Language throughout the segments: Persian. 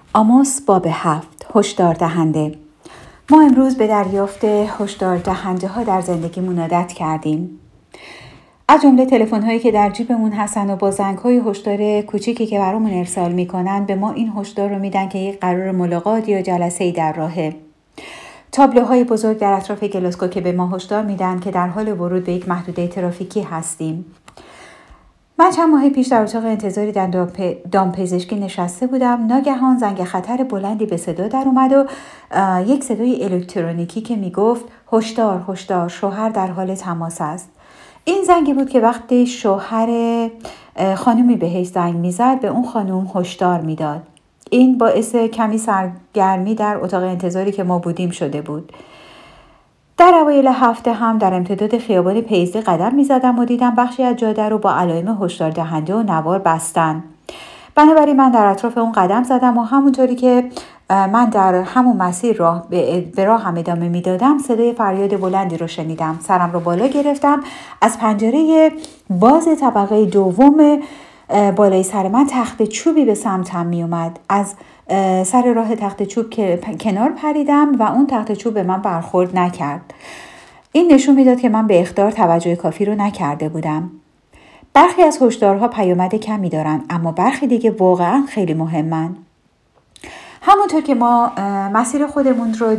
آموس باب 7 هشدار دهنده. ما امروز به دریافت هشدار دهنده ها در زندگیمون عادت کردیم. از جمله تلفن هایی که در جیبمون هستن و با زنگ های هشدار کوچیکی که برامون ارسال میکنن به ما این هشدار رو میدن که یک قرار ملاقات یا جلسه‌ای در راهه. تابلوهای بزرگ در اطراف گلاسکو که به ما هشدار میدن که در حال ورود به یک محدوده ترافیکی هستیم. من چند ماه پیش در اتاق انتظاری در دامپزشکی نشسته بودم. ناگهان زنگ خطر بلندی به صدا در اومد و یک صدای الکترونیکی که میگفت هشدار هشدار، شوهر در حال تماس است. این زنگی بود که وقتی شوهر خانومی بهش زنگ میزد به اون خانوم هشدار میداد. این باعث کمی سرگرمی در اتاق انتظاری که ما بودیم شده بود. در اوایل هفته هم در امتداد خیابان پیزی قدم می‌زدم و دیدم بخشی از جاده رو با علائم هشدار دهنده و نوار بستن. بنابراین من در اطراف اون قدم زدم و همونطوری که من در همون مسیر به راه هم ادامه میدادم صدای فریاد بلندی رو شنیدم. سرم رو بالا گرفتم. از پنجره باز طبقه دوم بالای سر من تخت چوبی به سمتم می اومد. از سر راه تخت چوب که کنار پریدم و اون تخت چوب به من برخورد نکرد. این نشون میداد که من به اخطار توجه کافی رو نکرده بودم. برخی از هشدارها پیامد کمی دارن، اما برخی دیگه واقعا خیلی مهمن. همونطور که ما مسیر خودمون رو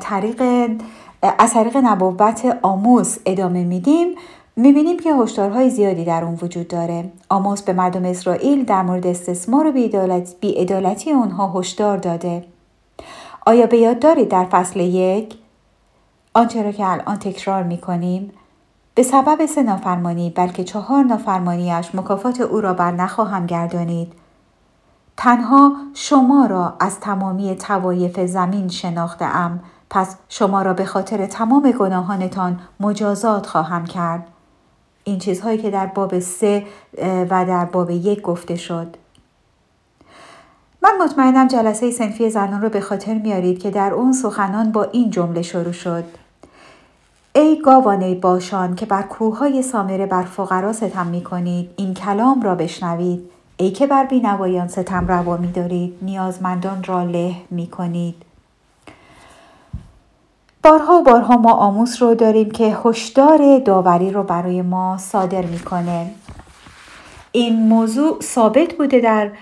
از طریق نبوت آموس ادامه میدیم، میبینیم که هشدارهای زیادی در اون وجود داره. آموس به مردم اسرائیل در مورد استثمار و بی‌عدالتی اونها هشدار داده. آیا به یاد دارید در فصل 1 آنچه را که الان تکرار میکنیم؟ به سبب 3 نافرمانی بلکه 4 نافرمانیش مکافات او را بر نخواهم گردانید. تنها شما را از تمامی طوایف زمین شناخته‌ام، پس شما را به خاطر تمام گناهانتان مجازات خواهم کرد. این چیزهایی که در باب 3 و در باب 1 گفته شد. من مطمئنم جلسه صنفی زنان رو به خاطر میارید که در اون سخنان با این جمله شروع شد: ای گاوانه باشان که بر کوههای سامره بر فقرا ستم میکنید، این کلام را بشنوید. ای که بر بینوایان ستم روا می‌دارید، نیازمندان را له می‌کنید. بارها و بارها ما آموس رو داریم که هشدار داوری رو برای ما صادر می‌کنه. این موضوع ثابت بوده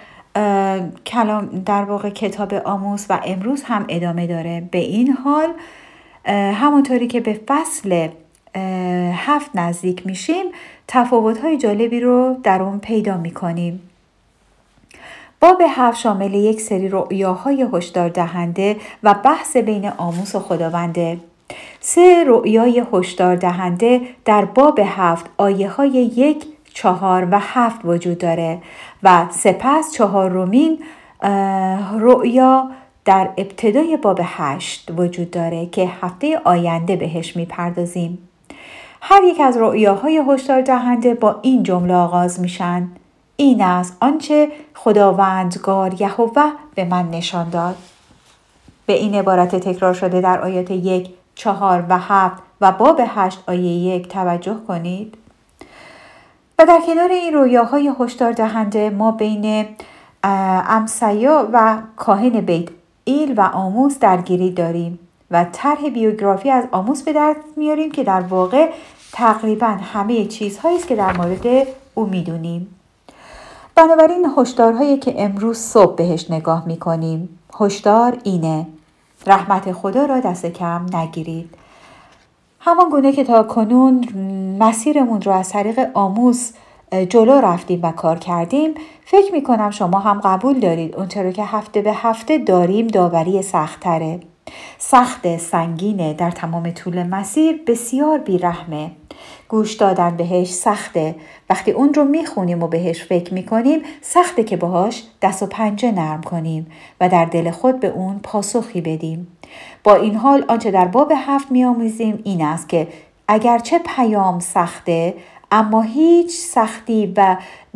در واقع کتاب آموس و امروز هم ادامه داره. به این حال همونطوری که به فصل 7 نزدیک میشیم تفاوت‌های جالبی رو در اون پیدا می‌کنیم. باب 7 شامل یک سری رؤیاهای هشدار دهنده و بحث بین آموس و خداونده. 3 رؤیای هشدار دهنده در باب 7 آیه‌های 1، 4 و 7 وجود داره و سپس 4مین رؤیا در ابتدای باب 8 وجود داره که هفته آینده بهش میپردازیم. هر یک از رؤیاهای هشدار دهنده با این جمله آغاز میشن: این است آنچه خداوندگار یهوه به من نشان داد. به این عبارت تکرار شده در آیات 1، 4 و 7 و باب 8 آیه 1 توجه کنید. و در کنار این رویاهای هشدار دهنده ما بین امسیا و کاهن بیت ایل و آموس درگیری داریم و طرح بیوگرافی از آموس به دست میاریم که در واقع تقریبا همه چیزهایی است که در مورد او میدونیم. بنابراین هشدارهایی که امروز صبح بهش نگاه میکنیم، هشدار اینه: رحمت خدا را دست کم نگیرید. همان گونه که تا کنون مسیرمون رو از طریق آموس جلو رفتیم و کار کردیم، فکر میکنم شما هم قبول دارید اونطور که هفته به هفته داریم داوری سخت‌تره. سخت، سنگینه، در تمام طول مسیر بسیار بیرحمه. گوش دادن بهش سخته. وقتی اون رو میخونیم و بهش فکر میکنیم سخته که باهاش دست و پنجه نرم کنیم و در دل خود به اون پاسخی بدیم. با این حال آنچه در باب 7 میآموزیم این است که اگرچه پیام سخته، اما هیچ سختی و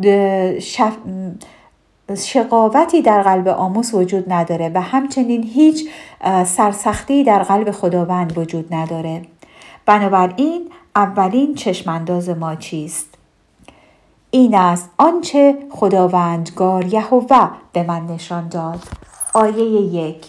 شقاوتی در قلب آموس وجود نداره و همچنین هیچ سرسختی در قلب خداوند وجود نداره. بنابراین اولین چشمانداز ما چیست؟ این است آنچه خداوندگار یهوه به من نشان داد. آیه 1.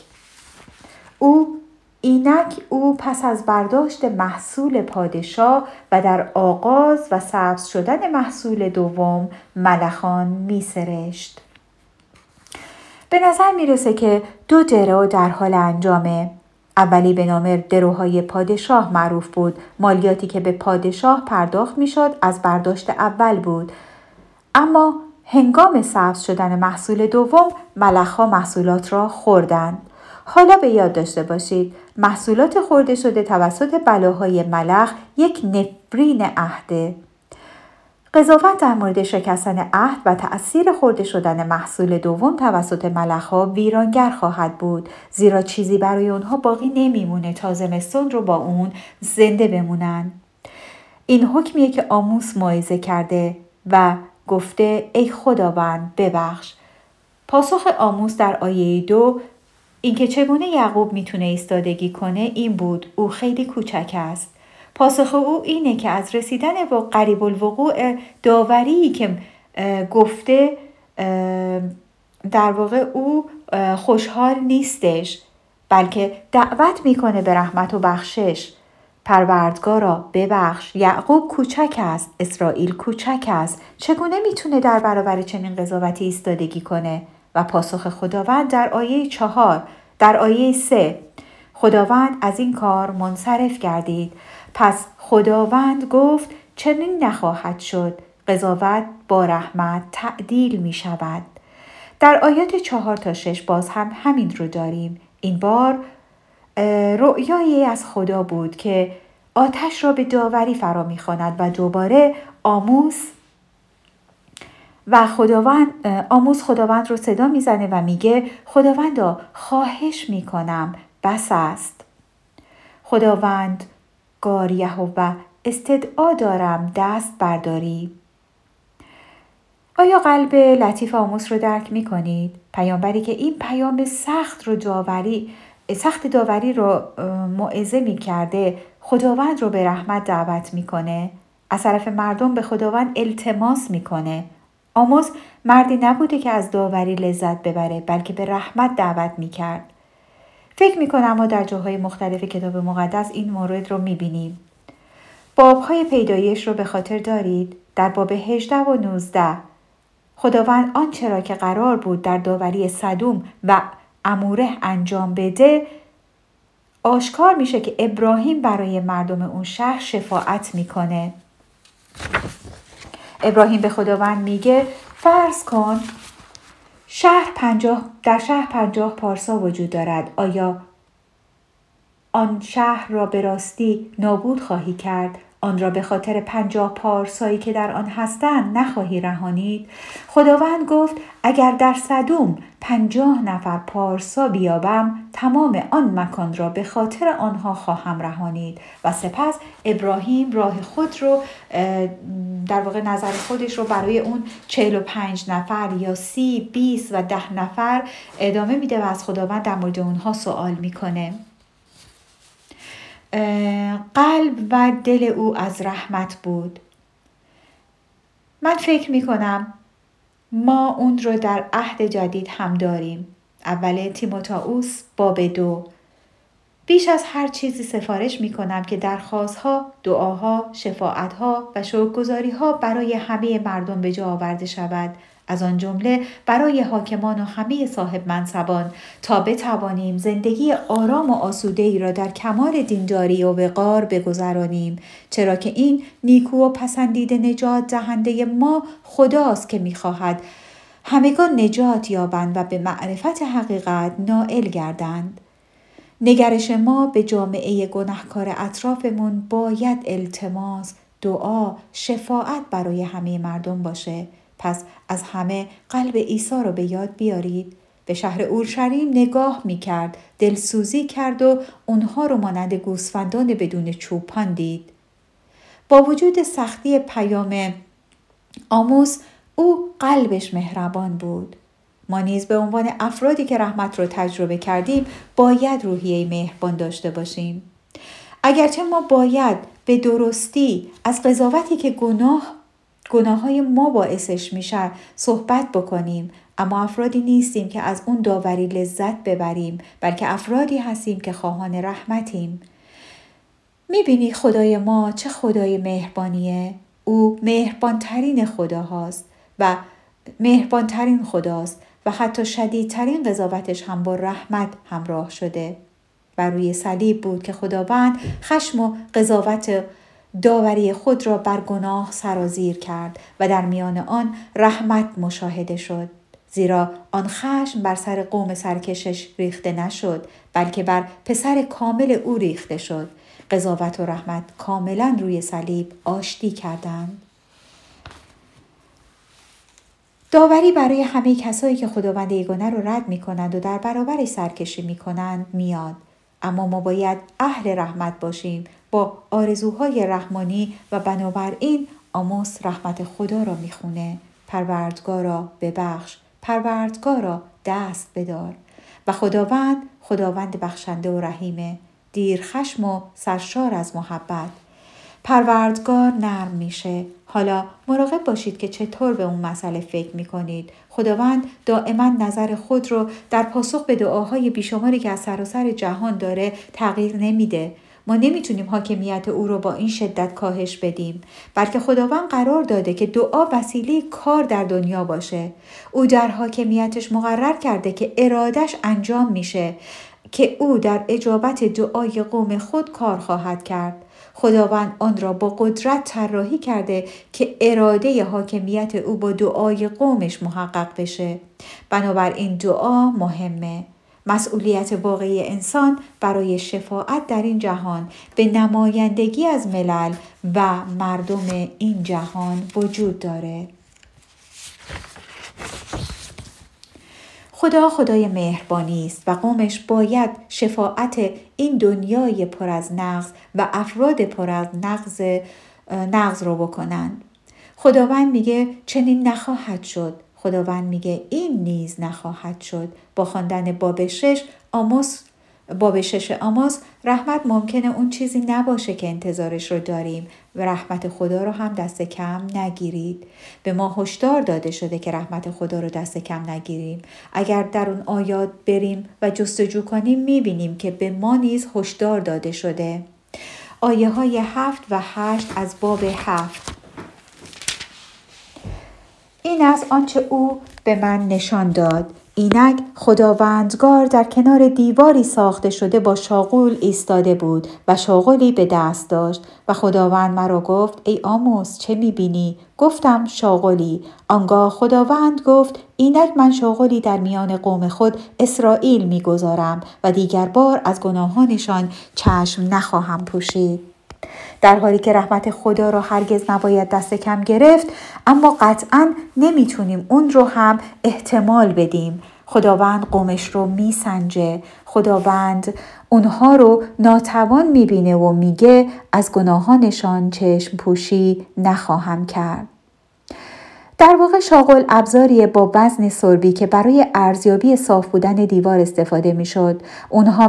او پس از برداشت محصول پادشاه و در آغاز و سبز شدن محصول دوم ملخان می سرشت. به نظر می رسه که 2 درو در حال انجامه. اولی به نام دروهای پادشاه معروف بود. مالیاتی که به پادشاه پرداخت می شد از برداشت اول بود. اما هنگام سبز شدن محصول دوم ملخ‌ها محصولات را خوردند. حالا به یاد داشته باشید محصولات خورده شده توسط بلاهای ملخ یک نفرین عهده. قضاوت در مورد شکستن عهد و تأثیر خورده شدن محصول دوم توسط ملخ‌ها ویرانگر خواهد بود، زیرا چیزی برای اونها باقی نمیمونه تا زمستون رو با اون زنده بمونن. این حکمیه که آموس موعظه کرده و گفته ای خداوند ببخش. پاسخ آموس در آیه 2 اینکه چگونه یعقوب میتونه ایستادگی کنه این بود: او خیلی کوچک است. پاسخ او اینه که از رسیدن و قریب الوقوع داوری که گفته در واقع او خوشحال نیستش، بلکه دعوت میکنه به رحمت و بخشش. پروردگارا ببخش، یعقوب کوچک است، اسرائیل کوچک است، چگونه میتونه در برابر چنین قضاوتی ایستادگی کنه؟ و پاسخ خداوند در آیه 4 در آیه 3 خداوند از این کار منصرف گردید. پس خداوند گفت چنین نخواهد شد، قضاوت با رحمت تعدیل می شود. در آیات 4 تا 6 باز هم همین رو داریم. این بار رؤیایی از خدا بود که آتش را به داوری فرا می‌خواند و دوباره آموس خداوند رو صدا میزنه و میگه خداوندا خواهش میکنم بس است. خداوند گار یهوه استدعا دارم دست برداری. آیا قلب لطیف آموس رو درک میکنید؟ پیامبری که این پیام سخت داوری رو موعظه میکرده خداوند رو به رحمت دعوت میکنه. از طرف مردم به خداوند التماس میکنه. آموس مردی نبوده که از داوری لذت ببره، بلکه به رحمت دعوت میکرد. فکر میکنم ما در جاهای مختلف کتاب مقدس این مورد رو میبینیم. بابهای پیدایش رو به خاطر دارید؟ در باب 18 و 19 خداوند آنچه را که قرار بود در داوری سدوم و اموره انجام بده آشکار میشه که ابراهیم برای مردم اون شهر شفاعت میکنه. ابراهیم به خداوند میگه فرض کن در شهر 50 پارسا وجود دارد. آیا آن شهر را به راستی نابود خواهی کرد؟ آن را به خاطر 50 پارسایی که در آن هستند نخواهی رهانید؟ خداوند گفت اگر در سدوم 50 نفر پارسا بیابم تمام آن مکان را به خاطر آنها خواهم رهانید. و سپس ابراهیم راه خود رو در واقع نظر خودش رو برای اون 45 نفر یا 30 20 و 10 نفر ادامه میده و از خداوند در مورد اونها سوال میکنه. قلب و دل او از رحمت بود. من فکر میکنم ما اون رو در عهد جدید هم داریم. اول تیموتائوس باب 2. بیش از هر چیزی سفارش میکنم که درخواستها، دعاها، شفاعتها و شکرگزاریها برای همه مردم به جا آورده شود، از آن جمله برای حاکمان و همه صاحب منصبان، تا بتوانیم زندگی آرام و آسوده‌ای را در کمال دینداری و وقار بگذرانیم، چرا که این نیکو و پسندیده نجات دهنده ما خداست که می‌خواهد همگان نجات یابند و به معرفت حقیقت نائل گردند. نگرش ما به جامعه گناهکار اطرافمون باید التماس، دعا، شفاعت برای همه مردم باشه. پس از همه قلب عیسی رو به یاد بیارید. به شهر اورشلیم نگاه می‌کرد، دلسوزی کرد و اونها رو مانند گوسفندان بدون چوپان دید. با وجود سختی پیام آموس، او قلبش مهربان بود. ما نیز به عنوان افرادی که رحمت رو تجربه کردیم باید روحیه مهربان داشته باشیم. اگرچه ما باید به درستی از قضاوتی که گناه گناههای ما باعثش میشه صحبت بکنیم، اما افرادی نیستیم که از اون داوری لذت ببریم، بلکه افرادی هستیم که خواهان رحمتیم. میبینی خدای ما چه خدای مهربانیه؟ او مهربانترین خداست و حتی شدیدترین قضاوتش هم با رحمت همراه شده. و روی صلیب بود که خداوند خشم و قضاوت داوری خود را بر گناه سرازیر کرد و در میان آن رحمت مشاهده شد. زیرا آن خشم بر سر قوم سرکشش ریخته نشد، بلکه بر پسر کامل او ریخته شد. قضاوت و رحمت کاملا روی صلیب آشتی کردند. داوری برای همه کسایی که خداوند یگانه رو رد می کنند و در برابرش سرکشی می کنند میاد. اما ما باید اهل رحمت باشیم با آرزوهای رحمانی و بنابراین آموس رحمت خدا را می خونه. پروردگارا ببخش، پروردگارا دست بدار. و خداوند بخشنده و رحیمه، دیر خشم و سرشار از محبت. پروردگار نرم میشه. حالا مراقب باشید که چطور به اون مسئله فکر میکنید. خداوند دائما نظر خود رو در پاسخ به دعاهای بیشماری که از سراسر جهان داره تغییر نمیده. ما نمیتونیم حاکمیت او رو با این شدت کاهش بدیم، بلکه خداوند قرار داده که دعا وسیله کار در دنیا باشه. او در حاکمیتش مقرر کرده که ارادش انجام میشه، که او در اجابت دعای قوم خود کار خواهد کرد. خداوند آن را با قدرت طراحی کرده که اراده حاکمیت او با دعای قومش محقق بشه. بنابراین دعا مهمه. مسئولیت واقعی انسان برای شفاعت در این جهان به نمایندگی از ملل و مردم این جهان وجود داره. خدای مهربانی است و قومش باید شفاعت این دنیای پر از نقض و افراد پر از نقض رو بکنند. خداوند میگه چنین نخواهد شد. خداوند میگه این نیز نخواهد شد. با خواندن باب 6 آموس رحمت ممکنه اون چیزی نباشه که انتظارش رو داریم و رحمت خدا رو هم دست کم نگیرید. به ما هشدار داده شده که رحمت خدا رو دست کم نگیریم. اگر در اون آیات بریم و جستجو کنیم میبینیم که به ما نیز هشدار داده شده. آیه های 7 و 8 از باب 7. این از آنچه او به من نشان داد. اینک خداوندگار در کنار دیواری ساخته شده با شاغول ایستاده بود و شاغلی به دست داشت و خداوند مرا گفت ای آموس چه میبینی؟ گفتم شاغلی. آنگاه خداوند گفت اینک من شاغلی در میان قوم خود اسرائیل میگذارم و دیگر بار از گناهانشان چشم نخواهم پوشید. در حالی که رحمت خدا را هرگز نباید دست کم گرفت، اما قطعاً نمیتونیم اون رو هم احتمال بدیم. خداوند قومش رو میسنجه. خداوند اونها رو ناتوان میبینه و میگه از گناهانشان چشم پوشی نخواهم کرد. در واقع شاغل ابزاریه با وزن سربی که برای ارزیابی صاف بودن دیوار استفاده میشد. آنها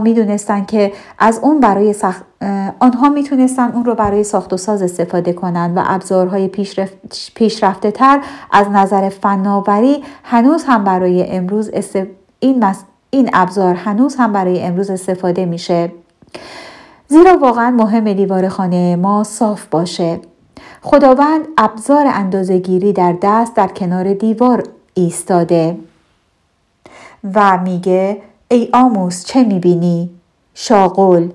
میتونستن اون رو برای ساخت و ساز استفاده کنند و ابزارهای پیشرفته تر از نظر فناوری هنوز هم برای امروز این ابزار هنوز هم برای امروز استفاده میشه. زیرا واقعا مهم دیوار خانه ما صاف باشه. خداوند ابزار اندازه‌گیری در دست در کنار دیوار ایستاده و میگه ای آموس چه میبینی؟ شاغل.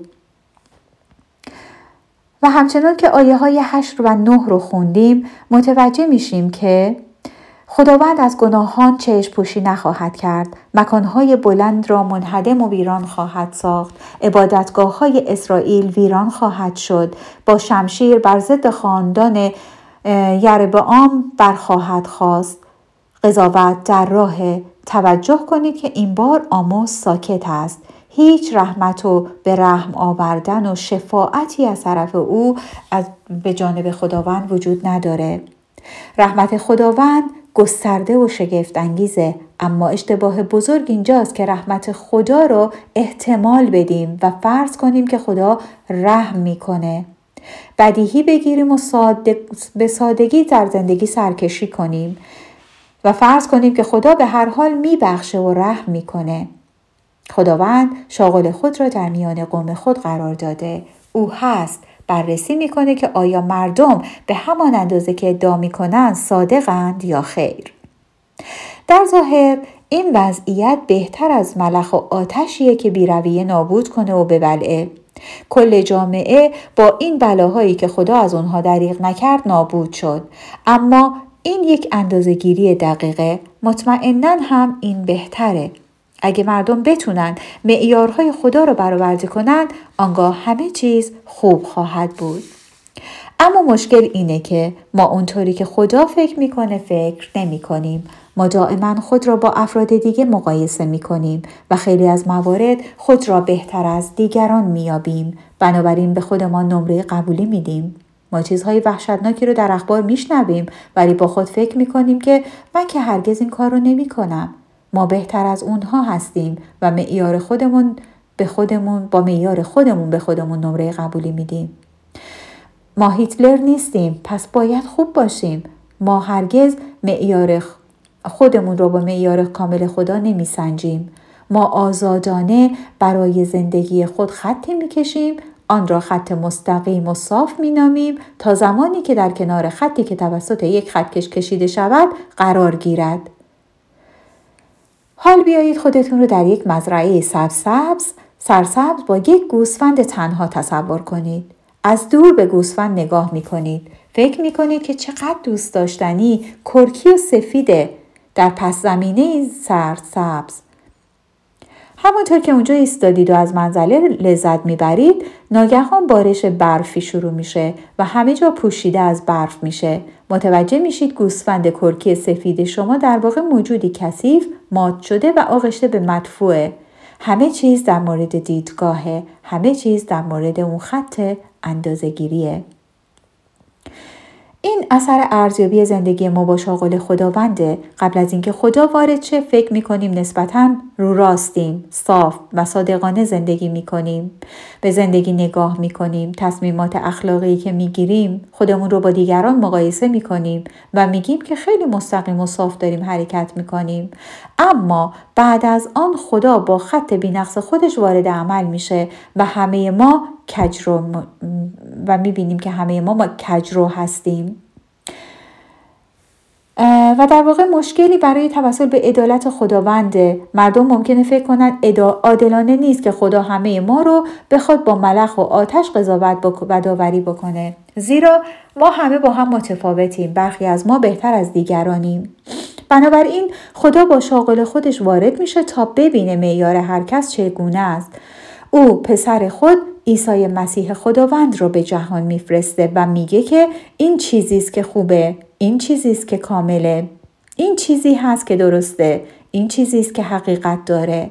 و همچنان که آیه های 8 و 9 رو خوندیم متوجه میشیم که خداوند از گناهان چشم پوشی نخواهد کرد. مکانهای بلند را منهدم و ویران خواهد ساخت. عبادتگاه‌های اسرائیل ویران خواهد شد. با شمشیر بر ضد خاندان یربعام برخواهد خاست. قضاوت در راه. توجه کنید که این بار آموس ساکت است. هیچ رحمت و به رحم آوردن و شفاعتی از طرف او به جانب خداوند وجود نداره. رحمت خداوند گسترده و شگفت انگیزه، اما اشتباه بزرگ اینجاست که رحمت خدا رو احتمال بدیم و فرض کنیم که خدا رحم میکنه. بدیهی بگیریم و به سادگی در زندگی سرکشی کنیم و فرض کنیم که خدا به هر حال میبخشه و رحم میکنه. خداوند شاغل خود را در میان قوم خود قرار داده. او هست، بررسی میکنه که آیا مردم به همان اندازه که ادعا میکنن صادقند یا خیر. در ظاهر این وضعیت بهتر از ملخ و آتشیه که بی‌رویه نابود کنه و ببلعه. کل جامعه با این بلاهایی که خدا از اونها دریغ نکرد نابود شد. اما این یک اندازه‌گیری دقیقه. مطمئناً هم این بهتره. اگه مردم بتونن معیارهای خدا رو برآورده کنن، آنگاه همه چیز خوب خواهد بود. اما مشکل اینه که ما اونطوری که خدا فکر میکنه فکر نمی کنیم. ما دائما خود را با افراد دیگه مقایسه میکنیم و خیلی از موارد خود را بهتر از دیگران میابیم. بنابراین به خودمان نمره قبولی میدیم. ما چیزهای وحشتناکی رو در اخبار میشنویم ولی با خود فکر میکنیم که من که هرگز این کار رو نمی کنم. ما بهتر از اونها هستیم و با معیار خودمون به خودمون نمره قبولی میدیم. ما هیتلر نیستیم، پس باید خوب باشیم. ما هرگز معیار خودمون رو با معیار کامل خدا نمی سنجیم. ما آزادانه برای زندگی خود خطی می کشیم، آن را خط مستقیم و صاف می نامیم تا زمانی که در کنار خطی که توسط یک خطکش کشیده شود قرار گیرد. حال بیایید خودتون رو در یک مزرعه سرسبز با یک گوسفند تنها تصور کنید. از دور به گوسفند نگاه می کنید. فکر می کنید که چقدر دوست داشتنی، کرکی و سفیده در پس زمینه سرسبز. همونطور که اونجا ایستادید و از منظره لذت میبرید، ناگهان بارش برفی شروع میشه و همه جا پوشیده از برف میشه. متوجه میشید گوسفند کرکی سفید شما در واقع موجودی کثیف، مات شده و آغشته به مدفوعه. همه چیز در مورد دیدگاهه، همه چیز در مورد اون خط اندازه‌گیریه. این اثر ارزیابی زندگی ما با شاغل خداونده. قبل از اینکه خدا وارد شه فکر میکنیم نسبتاً رو راستیم، صاف و صادقانه زندگی میکنیم. به زندگی نگاه میکنیم. تصمیمات اخلاقی که میگیریم خودمون رو با دیگران مقایسه میکنیم و میگیم که خیلی مستقیم و صاف داریم حرکت میکنیم. اما بعد از آن خدا با خط بی‌نقص خودش وارد عمل میشه و همه ما میبینیم که همه ما کجرو هستیم. و در واقع مشکلی برای توسل به عدالت خداونده. مردم ممکنه فکر کنن عادلانه نیست که خدا همه ما رو بخواد با ملخ و آتش قضاوت و داوری بکنه، زیرا ما همه با هم متفاوتیم. برخی از ما بهتر از دیگرانیم. بنابراین خدا با شاغل خودش وارد میشه تا ببینه معیار هر کس چگونه است. او پسر خود عیسی مسیح خداوند رو به جهان میفرسته و میگه که این چیزیست که خوبه، این چیزیست که کامله، این چیزی هست که درسته، این چیزیست که حقیقت داره.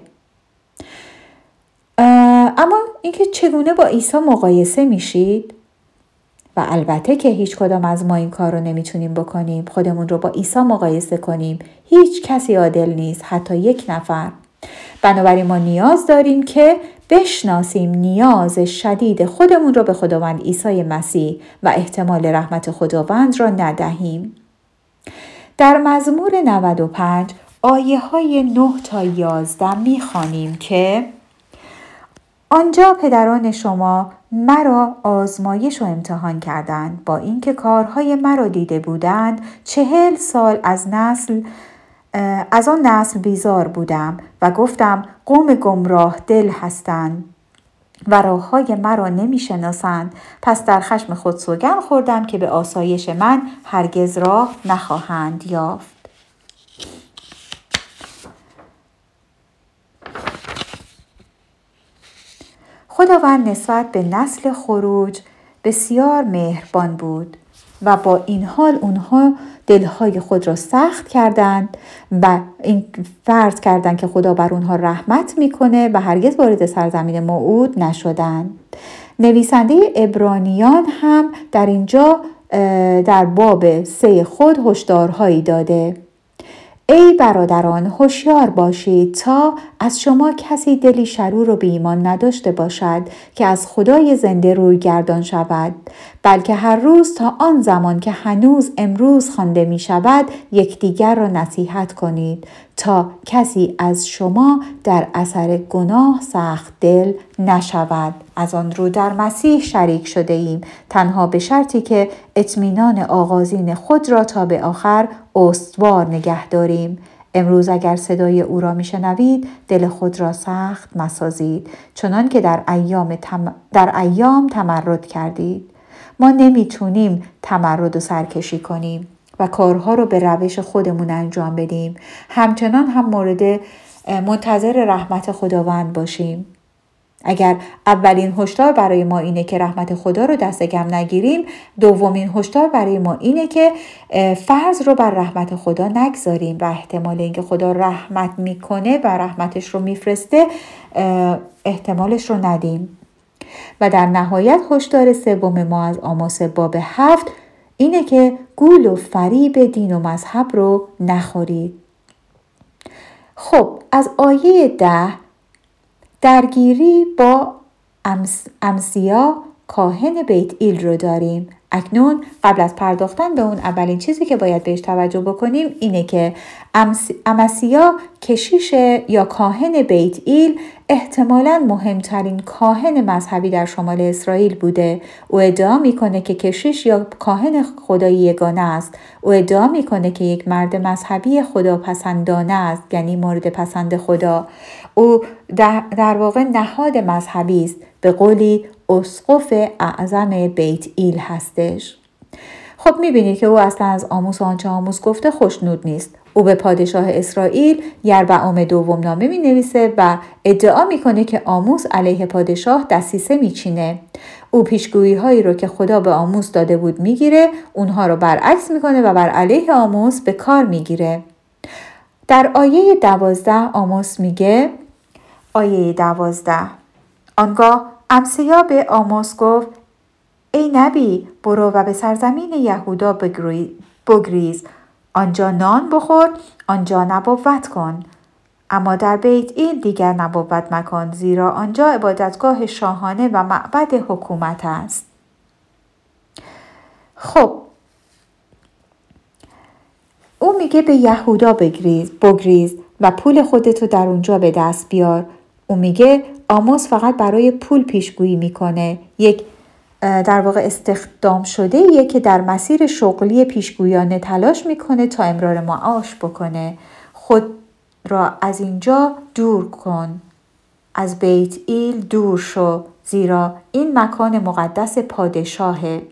اما اینکه چگونه با عیسی مقایسه میشید؟ و البته که هیچ کدام از ما این کار رو نمیتونیم بکنیم. خودمون رو با عیسی مقایسه کنیم. هیچ کسی عادل نیست، حتی یک نفر. بنابراین ما نیاز داریم که بشناسیم نیاز شدید خودمون رو به خداوند عیسی مسیح و احتمال رحمت خداوند را ندهیم. در مزمور 95 آیه های 9 تا 11 میخوانیم که آنجا پدران شما مرا آزمایش و امتحان کردند، با اینکه کارهای مرا دیده بودند 40 سال از آن نسل بیزار بودم و گفتم قوم گمراه دل هستند و راههای مرا نمی شناسند. پس در خشم خود سوگند خوردم که به آسایش من هرگز راه نخواهند یافت. خداوند نسبت به نسل خروج بسیار مهربان بود و با این حال اونها دلهای خود را سخت کردند و این فرض کردند که خدا بر اونها رحمت میکنه و هرگز وارد سرزمین موعود نشدند. نویسنده عبرانیان هم در اینجا در باب 3 خود هشدارهایی داده. ای برادران هوشیار باشید تا از شما کسی دلی شرور و بی ایمان نداشته باشد که از خدای زنده روی گردان شود، بلکه هر روز تا آن زمان که هنوز امروز خوانده می شود یکدیگر را نصیحت کنید تا کسی از شما در اثر گناه سخت دل نشود. از آن رو در مسیح شریک شده ایم، تنها به شرطی که اطمینان آغازین خود را تا به آخر استوار نگه داریم. امروز اگر صدای او را میشنوید دل خود را سخت مسازید، چنان که در ایام تمرد کردید. ما نمیتونیم تمرد و سرکشی کنیم و کارها رو به روش خودمون انجام بدیم، همچنان هم منتظر رحمت خداوند باشیم. اگر اولین هشدار برای ما اینه که رحمت خدا رو دست کم نگیریم، دومین هشدار برای ما اینه که فرض رو بر رحمت خدا نگذاریم و احتمال اینکه خدا رحمت میکنه و رحمتش رو میفرسته احتمالش رو ندیم. و در نهایت هشدار سوم ما از آموس باب 7 اینه که گول و فریب دین و مذهب رو نخورید. خب از آیه 10 درگیری با امسیا کاهن بیت ایل رو داریم. اکنون قبل از پرداختن به اون اولین چیزی که باید بهش توجه بکنیم اینه که امسیا کشیش یا کاهن بیت ایل احتمالاً مهمترین کاهن مذهبی در شمال اسرائیل بوده. او ادعا میکنه که کشیش یا کاهن خدای یگانه است. او ادعا میکنه که یک مرد مذهبی خداپسندانه است، یعنی مورد پسند خدا. او در واقع نهاد مذهبی است، به قولی اسقف اعظم بیت ایل هستش. خب میبینید که او اصلا از آموس و آنچه آموس گفته خوشنود نیست. او به پادشاه اسرائیل یربعام دوم نامه می نویسه و ادعا میکنه که آموس علیه پادشاه دسیسه میچینه. او پیشگویی هایی رو که خدا به آموس داده بود میگیره، اونها رو برعکس میکنه و بر علیه آموس به کار میگیره. در آیه 12 آموس میگه، آیه 12: آنگاه امسیا به آموس گفت ای نبی، برو و به سرزمین یهودا بگریز، آنجا نان بخور، آنجا نبوت کن، اما در بیت ایل دیگر نبوت مکن، زیرا آنجا عبادتگاه شاهانه و معبد حکومت است. خب او میگه به یهودا بگریز و پول خودتو در اونجا به دست بیار. او میگه آموس فقط برای پول پیشگویی میکنه، یک در واقع استخدام شده یه که در مسیر شغلی پیشگویانه تلاش میکنه تا امرار معاش بکنه. خود را از اینجا دور کن، از بیت ایل دور شو، زیرا این مکان مقدس پادشاهه.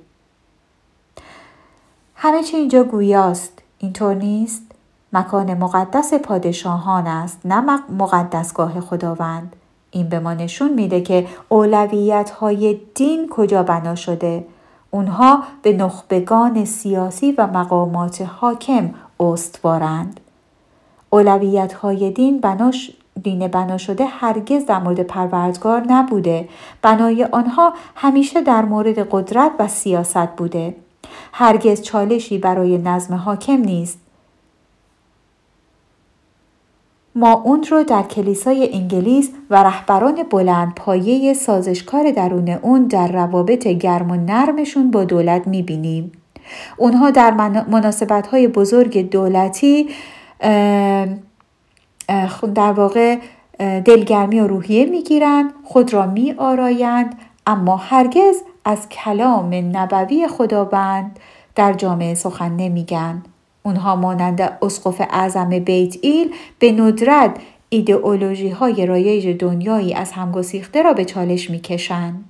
همه چی اینجا گویاست، اینطور نیست؟ مکان مقدس پادشاهان است، نه مقدسگاه خداوند. این به ما نشون میده که اولویت‌های دین کجا بنا شده. اونها به نخبگان سیاسی و مقامات حاکم استوارند. اولویت‌های دین بنا شده هرگز در مورد پروردگار نبوده. بنای آنها همیشه در مورد قدرت و سیاست بوده. هرگز چالشی برای نظم حاکم نیست. ما اون رو در کلیسای انگلیس و رهبران بلند پایه سازشکار درون اون در روابط گرم و نرمشون با دولت میبینیم. اونها در مناسبت‌های بزرگ دولتی در واقع دلگرمی و روحیه میگیرند، خود را میآرایند، اما هرگز از کلام نبوی خداوند در جامعه سخن نمیگن. اونها مانند اسقف اعظم بیت ایل به ندرت ایدئولوژی های رایج دنیایی از هم گسیخته را به چالش میکشند.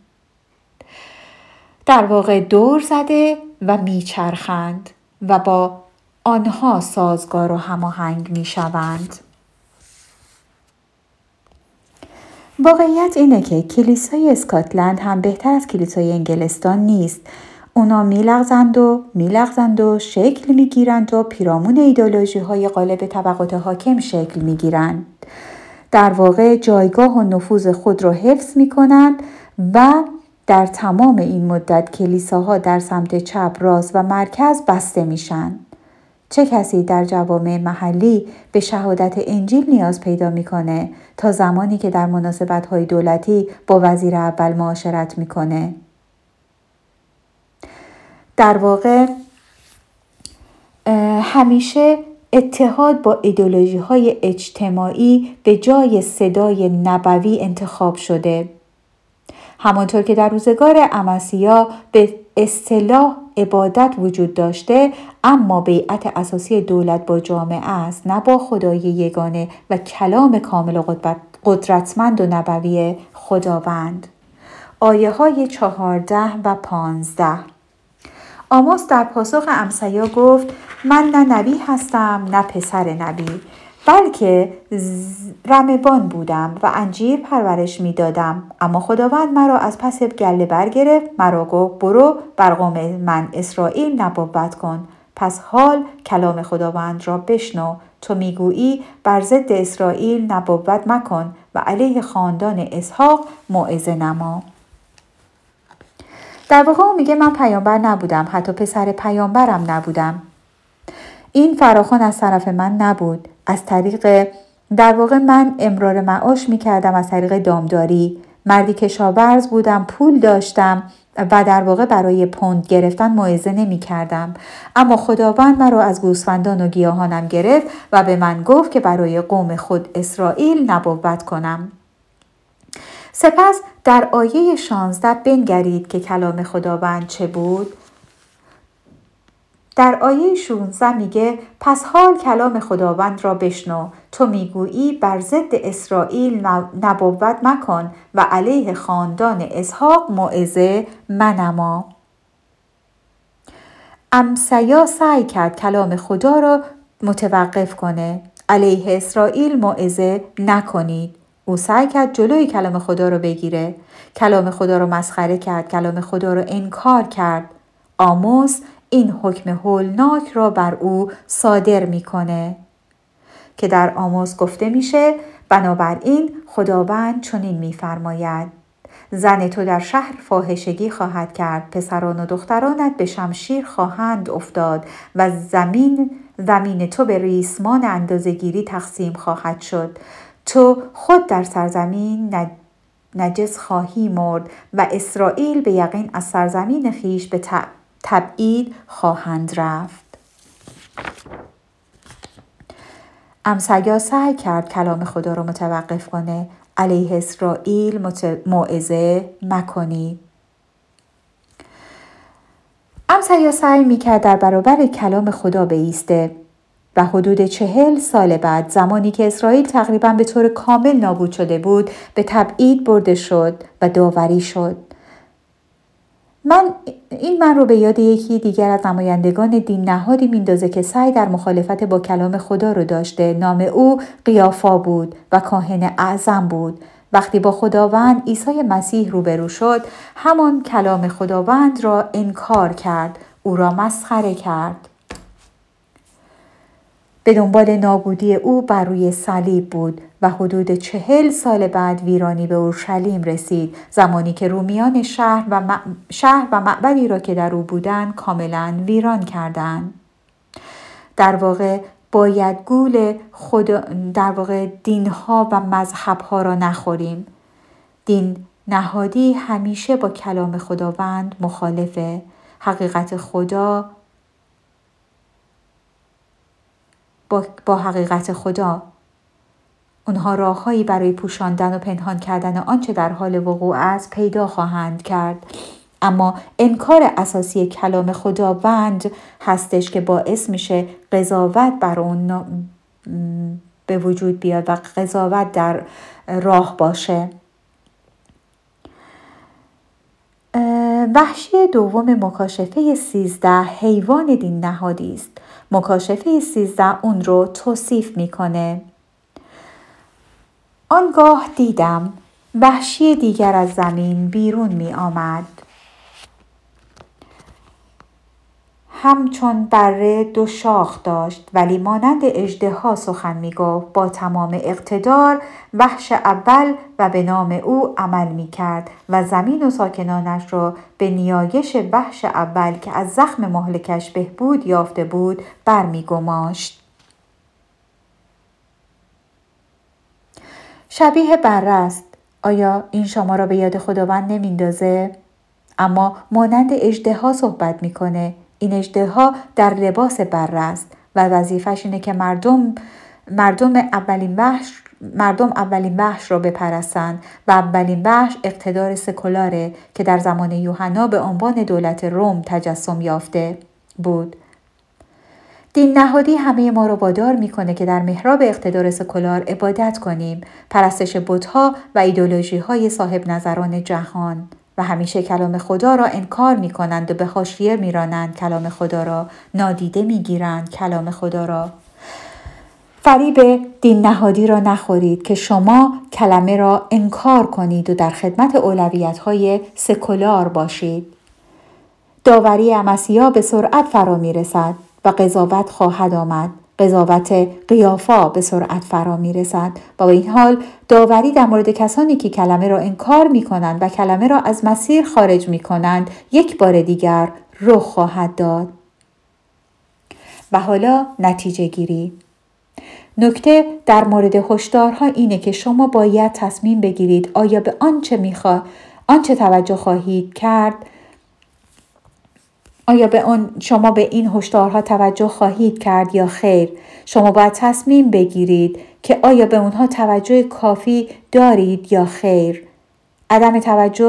در واقع دور زده و میچرخند و با آنها سازگار و هماهنگ میشوند. واقعیت اینه که کلیسای اسکاتلند هم بهتر از کلیسای انگلستان نیست. اونا میلغزند و شکل میگیرند و پیرامون ایدئولوژی های غالب طبقات حاکم شکل میگیرند. در واقع جایگاه و نفوذ خود را حفظ میکنند و در تمام این مدت کلیساها در سمت چپ، راست و مرکز بسته میشن. چه کسی در جوامع محلی به شهادت انجیل نیاز پیدا میکنه تا زمانی که در مناسبت‌های دولتی با وزیر اول معاشرت میکنه؟ در واقع همیشه اتحاد با ایدئولوژی‌های اجتماعی به جای صدای نبوی انتخاب شده. همانطور که در روزگار امسیا به اصطلاح عبادت وجود داشته، اما بیعت اساسی دولت با جامعه است، نه با خدای یگانه و کلام کامل و قدرتمند و نبوی خداوند. آیه های 14 و 15. آموس در پاسخ امسیا گفت: من نه نبی هستم نه پسر نبی، بلکه رمه‌بان بودم و انجیر پرورش می دادم. اما خداوند مرا از پس گله برگرفت، مرا گفت: برو بر قوم من اسرائیل نبوت کن. پس حال کلام خداوند را بشنو. تو میگویی بر ضد اسرائیل نبوت مکن و علیه خاندان اسحاق موعظه نما. در واقع اون میگه من پیامبر نبودم، حتی پسر پیامبرم نبودم. این فراخوان از طرف من نبود. از طریق در واقع من امرار معاش میکردم از طریق دامداری. مردی کشاورز بودم، پول داشتم و در واقع برای پوند گرفتن موعظه نمیکردم. اما خداوند مرا از گوسفندان و گیاهانم گرفت و به من گفت که برای قوم خود اسرائیل نبوت کنم. سپس در آیه 16 بنگرید که کلام خداوند چه بود. در آیه 16 میگه: پس حال کلام خداوند را بشنو. تو میگویی بر ضد اسرائیل نبوت مکن و علیه خاندان اسحاق موعظه منما. امسیا سعی کرد کلام خدا را متوقف کنه. علیه اسرائیل موعظه نکنید. او سعی کرد جلوی کلام خدا را بگیره. کلام خدا را مسخره کرد. کلام خدا را انکار کرد. آموس این حکم هولناک را بر او صادر میکنه که در آموس گفته میشه: بنابراین خداوند چنین میفرماید: زن تو در شهر فاحشگی خواهد کرد، پسران و دخترانت به شمشیر خواهند افتاد و زمین تو به ریسمان اندازه‌گیری تقسیم خواهد شد. تو خود در سرزمین نجس خواهی مرد و اسرائیل به یقین از سرزمین خیش به تبعید خواهند رفت. امسیا سعی کرد کلام خدا را متوقف کنه. علیه اسرائیل موعظه مکنید. امسیا سعی میکرد در برابر کلام خدا بایسته و حدود 40 سال بعد، زمانی که اسرائیل تقریباً به طور کامل نابود شده بود، به تبعید برده شد و داوری شد. من رو به یاد یکی دیگر از نمایندگان دین نهادی میندازه که سعی در مخالفت با کلام خدا رو داشته. نام او قیافا بود و کاهن اعظم بود. وقتی با خداوند عیسی مسیح روبرو شد، همان کلام خداوند را انکار کرد، او را مسخره کرد. به دنبال نابودی او بر روی صلیب بود و حدود 40 سال بعد ویرانی به اورشلیم رسید، زمانی که رومیان شهر و معبدی را که در او بودند کاملا ویران کردند. در واقع باید گول دینها و مذهبها را نخوریم. دین نهادی همیشه با کلام خداوند مخالفه. حقیقت خدا با حقیقت خدا. اونها راههایی برای پوشاندن و پنهان کردن آنچه در حال وقوع است پیدا خواهند کرد. اما انکار اساسی کلام خداوند هستش که باعث میشه قضاوت بر اون به وجود بیاد و قضاوت در راه باشه. وحشی دوم مکاشفه 13 حیوان دین نهادی است. مکاشفه 13 اون رو توصیف میکنه. آنگاه دیدم وحشی دیگر از زمین بیرون می آمد. همچون بره 2 شاخ داشت، ولی مانند اژدها سخن می گفت. با تمام اقتدار وحش اول و به نام او عمل می کرد و زمین و ساکنانش را به نیایش وحش اول که از زخم مهلکش بهبود یافته بود برمی گماشت. شبیه بره است. آیا این شما را به یاد خداوند نمیندازه؟ اما مانند اژدها صحبت میکنه. این اژدها در لباس بره است و وظیفش اینه که مردم اولین وحش را بپرستند و اولین وحش اقتدار سکولاره که در زمان یوحنا به عنوان دولت روم تجسم یافته بود. دین نهادی همه ما را وادار میکنه که در محراب اقتدار سکولار عبادت کنیم، پرستش بت‌ها و ایدئولوژی‌های صاحب نظران جهان، و همیشه کلام خدا را انکار میکنند و به حاشیه میرانند کلام خدا را، نادیده میگیرند کلام خدا را. فریب دین نهادی را نخورید که شما کلمه را انکار کنید و در خدمت اولویت‌های سکولار باشید. داوری مسیحا به سرعت فرا میرسد و قضاوت خواهد آمد. قضاوت قیافا به سرعت فرا میرسد و با این حال داوری در مورد کسانی که کلمه را انکار میکنند و کلمه را از مسیر خارج میکنند یک بار دیگر رخ خواهد داد. و حالا نتیجه گیری. نکته در مورد هشدارها اینه که شما باید تصمیم بگیرید آیا به آنچه توجه خواهید کرد، شما به این هشدارها توجه خواهید کرد یا خیر. شما باید تصمیم بگیرید که آیا به اونها توجه کافی دارید یا خیر. عدم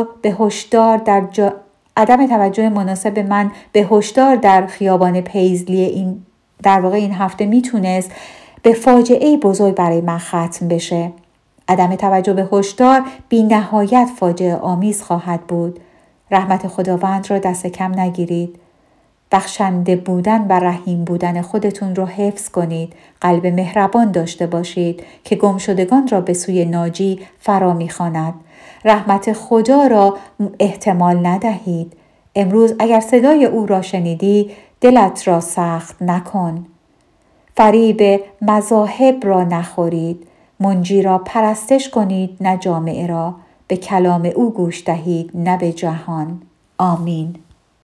توجه مناسب من به هشدار در خیابان پیزلی این هفته میتونست به فاجعه بزرگ برای من ختم بشه. عدم توجه به هشدار بی نهایت فاجعه آمیز خواهد بود. رحمت خداوند را دست کم نگیرید. بخشنده بودن و رحیم بودن خودتون رو حفظ کنید. قلب مهربان داشته باشید که گمشدگان را به سوی ناجی فرا می‌خواند. رحمت خدا را احتمال ندهید. امروز اگر صدای او را شنیدی، دلت را سخت نکن. فریب مذاهب را نخورید. منجی را پرستش کنید نه جامعه را. به کلام او گوش دهید نه به جهان. آمین.